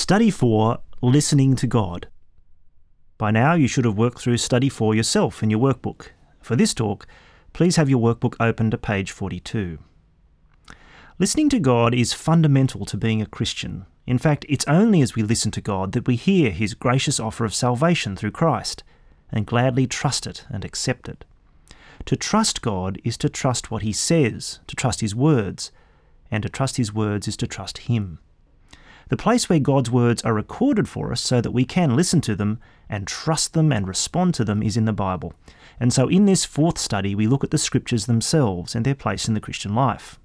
Study 4, Listening to God. By now you should have worked through Study 4 yourself in your workbook. For this talk, please have your workbook open to page 42. Listening to God is fundamental to being a Christian. In fact, it's only as we listen to God that we hear His gracious offer of salvation through Christ and gladly trust it and accept it. To trust God is to trust what He says, to trust His words, and to trust His words is to trust Him. The place where God's words are recorded for us so that we can listen to them and trust them and respond to them is in the Bible. And so in this fourth study, we look at the Scriptures themselves and their place in the Christian life.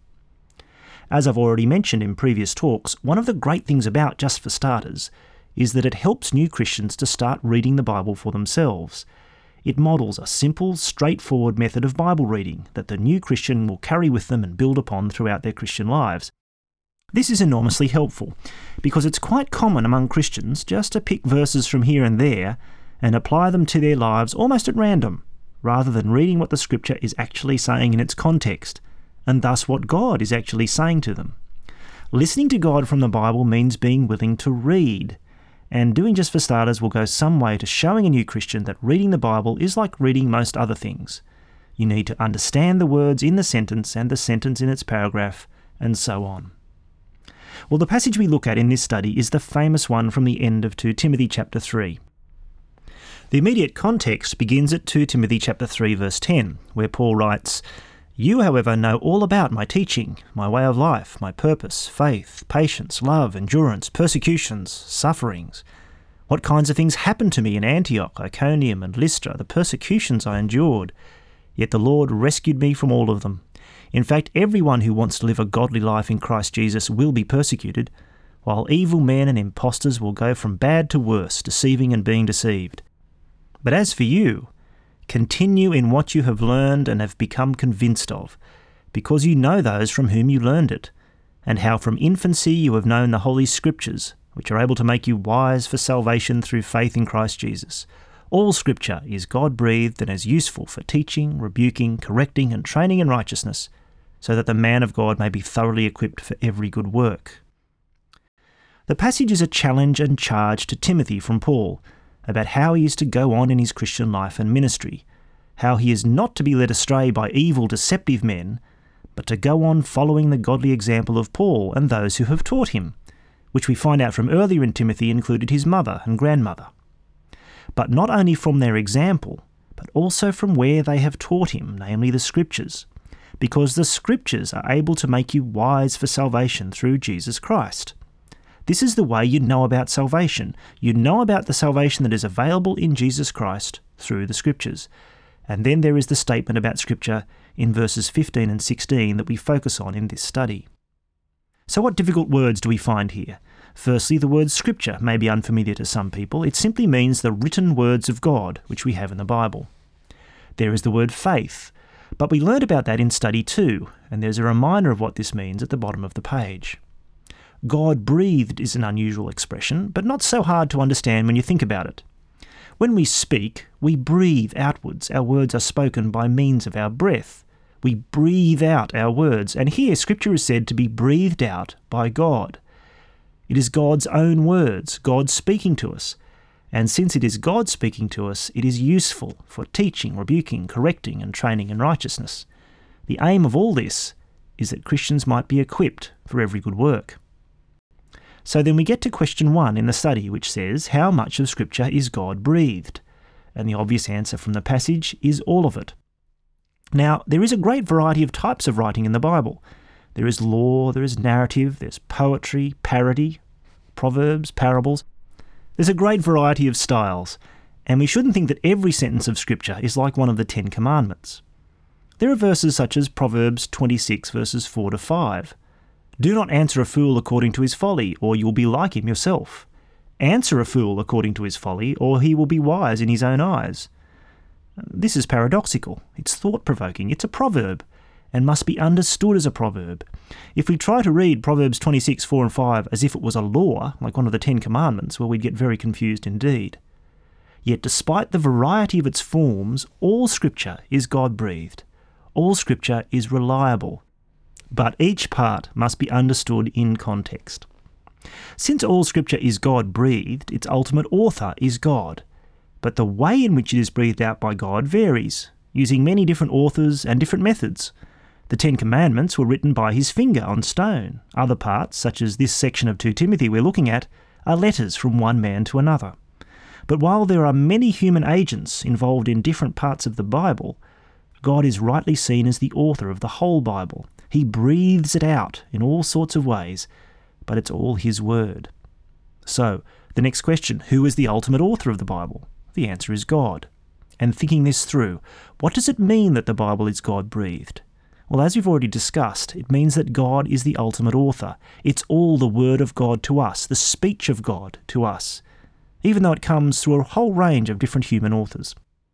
As I've already mentioned in previous talks, one of the great things about Just for Starters is that it helps new Christians to start reading the Bible for themselves. It models a simple, straightforward method of Bible reading that the new Christian will carry with them and build upon throughout their Christian lives. This is enormously helpful because it's quite common among Christians just to pick verses from here and there and apply them to their lives almost at random, rather than reading what the Scripture is actually saying in its context, and thus what God is actually saying to them. Listening to God from the Bible means being willing to read, and doing Just for Starters will go some way to showing a new Christian that reading the Bible is like reading most other things. You need to understand the words in the sentence and the sentence in its paragraph, and so on. Well, the passage we look at in this study is the famous one from the end of 2 Timothy chapter 3. The immediate context begins at 2 Timothy chapter 3 verse 10, where Paul writes, "You, however, know all about my teaching, my way of life, my purpose, faith, patience, love, endurance, persecutions, sufferings. What kinds of things happened to me in Antioch, Iconium, and Lystra, the persecutions I endured. Yet the Lord rescued me from all of them. In fact, everyone who wants to live a godly life in Christ Jesus will be persecuted, while evil men and impostors will go from bad to worse, deceiving and being deceived. But as for you, continue in what you have learned and have become convinced of, because you know those from whom you learned it, and how from infancy you have known the Holy Scriptures, which are able to make you wise for salvation through faith in Christ Jesus. All Scripture is God-breathed and is useful for teaching, rebuking, correcting, and training in righteousness, so that the man of God may be thoroughly equipped for every good work." The passage is a challenge and charge to Timothy from Paul about how he is to go on in his Christian life and ministry, how he is not to be led astray by evil, deceptive men, but to go on following the godly example of Paul and those who have taught him, which we find out from earlier in Timothy included his mother and grandmother. But not only from their example, but also from where they have taught him, namely the Scriptures, because the Scriptures are able to make you wise for salvation through Jesus Christ. This is the way you know about salvation. You know about the salvation that is available in Jesus Christ through the Scriptures. And then there is the statement about Scripture in verses 15 and 16 that we focus on in this study. So what difficult words do we find here? Firstly, the word Scripture may be unfamiliar to some people. It simply means the written words of God, which we have in the Bible. There is the word faith, but we learned about that in study 2, and there's a reminder of what this means at the bottom of the page. God-breathed is an unusual expression, but not so hard to understand when you think about it. When we speak, we breathe outwards. Our words are spoken by means of our breath. We breathe out our words, and here Scripture is said to be breathed out by God. It is God's own words, God speaking to us. And since it is God speaking to us, it is useful for teaching, rebuking, correcting, and training in righteousness. The aim of all this is that Christians might be equipped for every good work. So then we get to question 1 in the study, which says, how much of Scripture is God-breathed? And the obvious answer from the passage is all of it. Now, there is a great variety of types of writing in the Bible. There is law, there is narrative, there's poetry, parody, proverbs, parables. There's a great variety of styles, and we shouldn't think that every sentence of Scripture is like one of the 10 Commandments. There are verses such as Proverbs 26 verses 4 to 5. Do not answer a fool according to his folly, or you will be like him yourself. Answer a fool according to his folly, or he will be wise in his own eyes. This is paradoxical. It's thought-provoking. It's a proverb, and must be understood as a proverb. If we try to read Proverbs 26, 4 and 5 as if it was a law, like one of the 10 Commandments, well, we'd get very confused indeed. Yet despite the variety of its forms, all Scripture is God-breathed. All Scripture is reliable. But each part must be understood in context. Since all Scripture is God-breathed, its ultimate author is God. But the way in which it is breathed out by God varies, using many different authors and different methods. The Ten Commandments were written by his finger on stone. Other parts, such as this section of 2 Timothy we're looking at, are letters from one man to another. But while there are many human agents involved in different parts of the Bible, God is rightly seen as the author of the whole Bible. He breathes it out in all sorts of ways, but it's all his word. So, the next question, who is the ultimate author of the Bible? The answer is God. And thinking this through, what does it mean that the Bible is God-breathed? Well, as we've already discussed, it means that God is the ultimate author. It's all the word of God to us, the speech of God to us, even though it comes through a whole range of different human authors.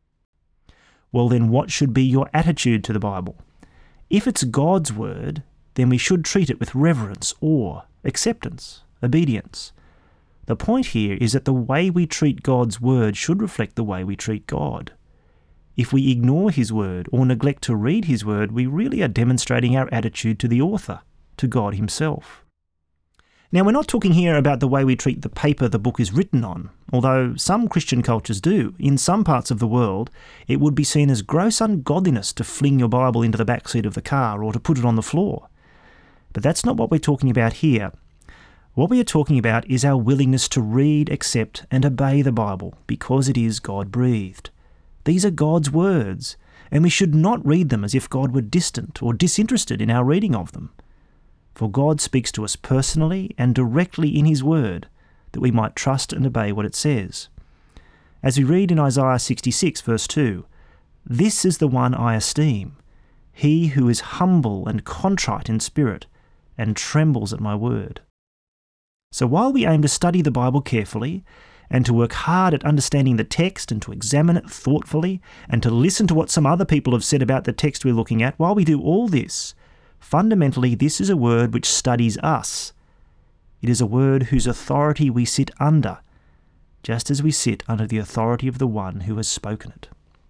Well then, what should be your attitude to the Bible? If it's God's word, then we should treat it with reverence, awe, acceptance, obedience. The point here is that the way we treat God's word should reflect the way we treat God. If we ignore his word or neglect to read his word, we really are demonstrating our attitude to the author, to God himself. Now, we're not talking here about the way we treat the paper the book is written on, although some Christian cultures do. In some parts of the world, it would be seen as gross ungodliness to fling your Bible into the back seat of the car or to put it on the floor. But that's not what we're talking about here. What we are talking about is our willingness to read, accept, and obey the Bible because it is God-breathed. These are God's words, and we should not read them as if God were distant or disinterested in our reading of them. For God speaks to us personally and directly in his word, that we might trust and obey what it says. As we read in Isaiah 66 verse 2, "This is the one I esteem, he who is humble and contrite in spirit, and trembles at my word." So while we aim to study the Bible carefully, and to work hard at understanding the text and to examine it thoughtfully, and to listen to what some other people have said about the text we're looking at, while we do all this, fundamentally this is a word which studies us. It is a word whose authority we sit under, just as we sit under the authority of the one who has spoken it.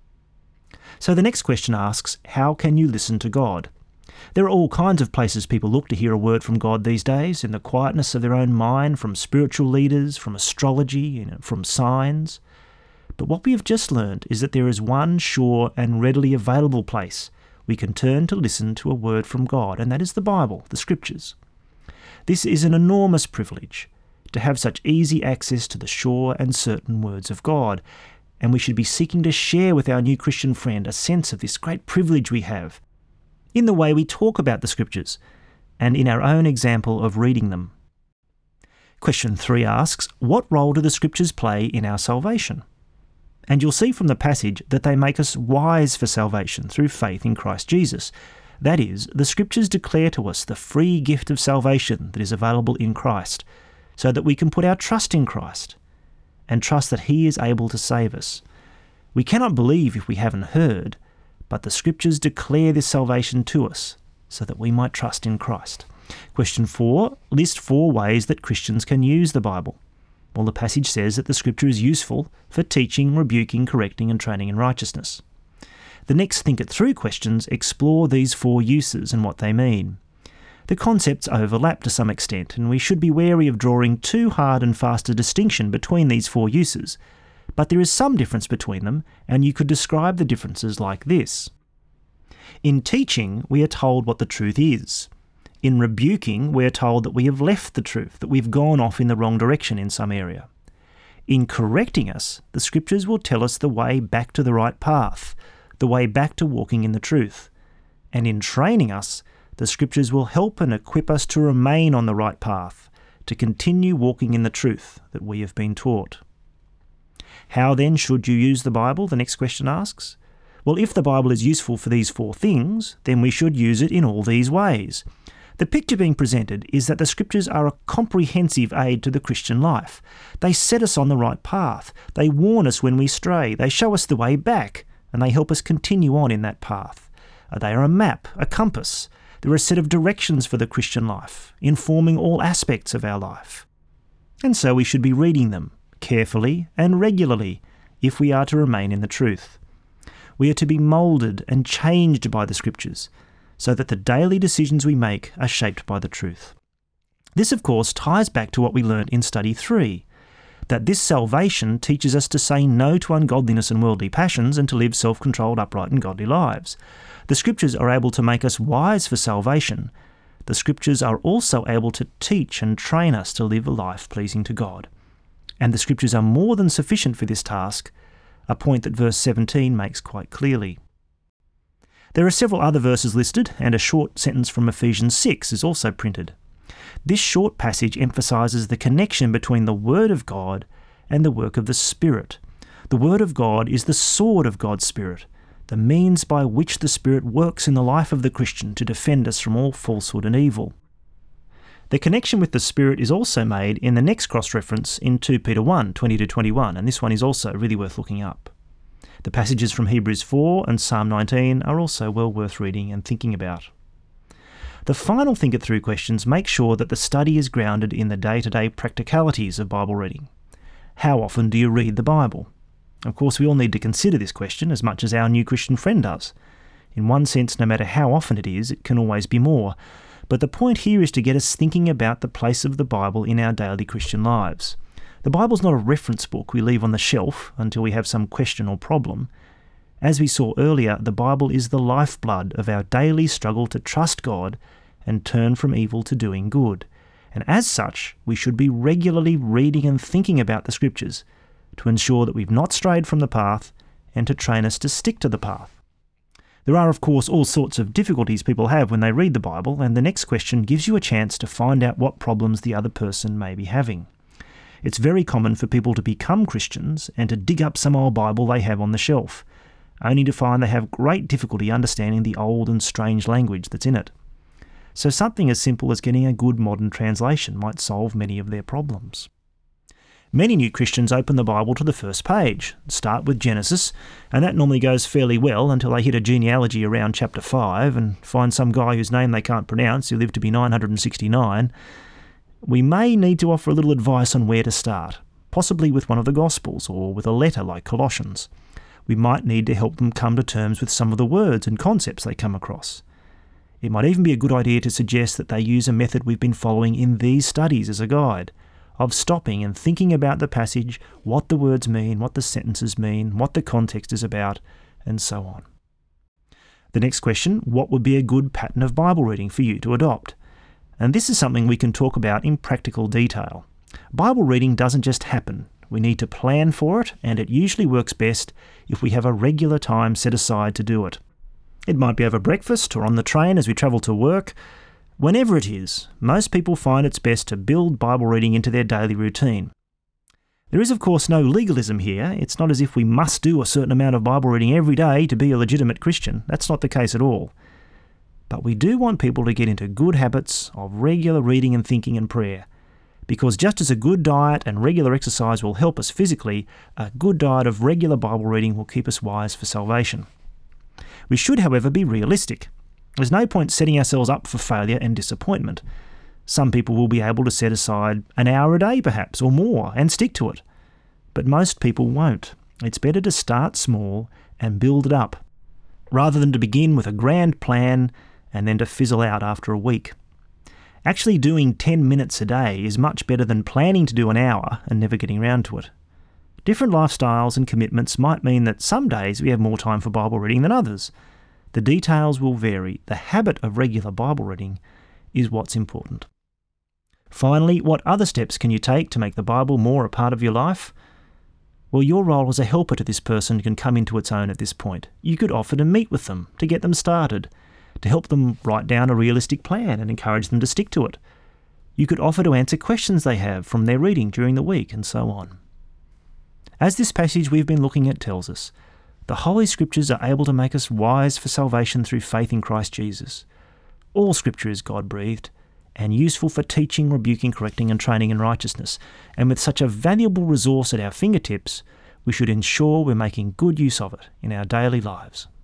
So the next question asks, how can you listen to God? There are all kinds of places people look to hear a word from God these days, in the quietness of their own mind, from spiritual leaders, from astrology, from signs. But what we have just learned is that there is one sure and readily available place we can turn to listen to a word from God, and that is the Bible, the Scriptures. This is an enormous privilege, to have such easy access to the sure and certain words of God, and we should be seeking to share with our new Christian friend a sense of this great privilege we have in the way we talk about the Scriptures and in our own example of reading them. Question 3 asks, what role do the Scriptures play in our salvation? And you'll see from the passage that they make us wise for salvation through faith in Christ Jesus. That is, the Scriptures declare to us the free gift of salvation that is available in Christ, so that we can put our trust in Christ and trust that he is able to save us. We cannot believe if we haven't heard, but the Scriptures declare this salvation to us so that we might trust in Christ. Question 4, list 4 ways that Christians can use the Bible. Well, the passage says that the Scripture is useful for teaching, rebuking, correcting, and training in righteousness. The next Think It Through questions explore these 4 uses and what they mean. The concepts overlap to some extent, and we should be wary of drawing too hard and fast a distinction between these 4 uses. But there is some difference between them, and you could describe the differences like this. In teaching, we are told what the truth is. In rebuking, we are told that we have left the truth, that we've gone off in the wrong direction in some area. In correcting us, the Scriptures will tell us the way back to the right path, the way back to walking in the truth. And in training us, the Scriptures will help and equip us to remain on the right path, to continue walking in the truth that we have been taught. How then should you use the Bible? The next question asks. Well, if the Bible is useful for these 4 things, then we should use it in all these ways. The picture being presented is that the Scriptures are a comprehensive aid to the Christian life. They set us on the right path. They warn us when we stray. They show us the way back, and they help us continue on in that path. They are a map, a compass. They're a set of directions for the Christian life, informing all aspects of our life. And so we should be reading them carefully and regularly if we are to remain in the truth. We are to be moulded and changed by the Scriptures so that the daily decisions we make are shaped by the truth. This, of course, ties back to what we learnt in Study 3, that this salvation teaches us to say no to ungodliness and worldly passions and to live self-controlled, upright and godly lives. The Scriptures are able to make us wise for salvation. The Scriptures are also able to teach and train us to live a life pleasing to God. And the Scriptures are more than sufficient for this task, a point that verse 17 makes quite clearly. There are several other verses listed, and a short sentence from Ephesians 6 is also printed. This short passage emphasises the connection between the Word of God and the work of the Spirit. The Word of God is the sword of God's Spirit, the means by which the Spirit works in the life of the Christian to defend us from all falsehood and evil. The connection with the Spirit is also made in the next cross-reference in 2 Peter 1, 20-21, and this one is also really worth looking up. The passages from Hebrews 4 and Psalm 19 are also well worth reading and thinking about. The final Think It Through questions make sure that the study is grounded in the day-to-day practicalities of Bible reading. How often do you read the Bible? Of course, we all need to consider this question as much as our new Christian friend does. In one sense, no matter how often it is, it can always be more. But the point here is to get us thinking about the place of the Bible in our daily Christian lives. The Bible's not a reference book we leave on the shelf until we have some question or problem. As we saw earlier, the Bible is the lifeblood of our daily struggle to trust God and turn from evil to doing good. And as such, we should be regularly reading and thinking about the Scriptures to ensure that we've not strayed from the path and to train us to stick to the path. There are, of course, all sorts of difficulties people have when they read the Bible, and the next question gives you a chance to find out what problems the other person may be having. It's very common for people to become Christians and to dig up some old Bible they have on the shelf, only to find they have great difficulty understanding the old and strange language that's in it. So something as simple as getting a good modern translation might solve many of their problems. Many new Christians open the Bible to the first page, start with Genesis, and that normally goes fairly well until they hit a genealogy around chapter 5 and find some guy whose name they can't pronounce who lived to be 969. We may need to offer a little advice on where to start, possibly with one of the Gospels or with a letter like Colossians. We might need to help them come to terms with some of the words and concepts they come across. It might even be a good idea to suggest that they use a method we've been following in these studies as a guide, of stopping and thinking about the passage, what the words mean, what the sentences mean, what the context is about, and so on. The next question, what would be a good pattern of Bible reading for you to adopt? And this is something we can talk about in practical detail. Bible reading doesn't just happen. We need to plan for it, and it usually works best if we have a regular time set aside to do it. It might be over breakfast or on the train as we travel to work. Whenever it is, most people find it's best to build Bible reading into their daily routine. There is, of course, no legalism here. It's not as if we must do a certain amount of Bible reading every day to be a legitimate Christian. That's not the case at all. But we do want people to get into good habits of regular reading and thinking and prayer. Because just as a good diet and regular exercise will help us physically, a good diet of regular Bible reading will keep us wise for salvation. We should, however, be realistic. There's no point setting ourselves up for failure and disappointment. Some people will be able to set aside an hour a day perhaps, or more, and stick to it. But most people won't. It's better to start small and build it up, rather than to begin with a grand plan and then to fizzle out after a week. Actually doing 10 minutes a day is much better than planning to do an hour and never getting around to it. Different lifestyles and commitments might mean that some days we have more time for Bible reading than others. The details will vary. The habit of regular Bible reading is what's important. Finally, what other steps can you take to make the Bible more a part of your life? Well, your role as a helper to this person can come into its own at this point. You could offer to meet with them, to get them started, to help them write down a realistic plan and encourage them to stick to it. You could offer to answer questions they have from their reading during the week, and so on. As this passage we've been looking at tells us, the Holy Scriptures are able to make us wise for salvation through faith in Christ Jesus. All Scripture is God-breathed and useful for teaching, rebuking, correcting and training in righteousness. And with such a valuable resource at our fingertips, we should ensure we're making good use of it in our daily lives.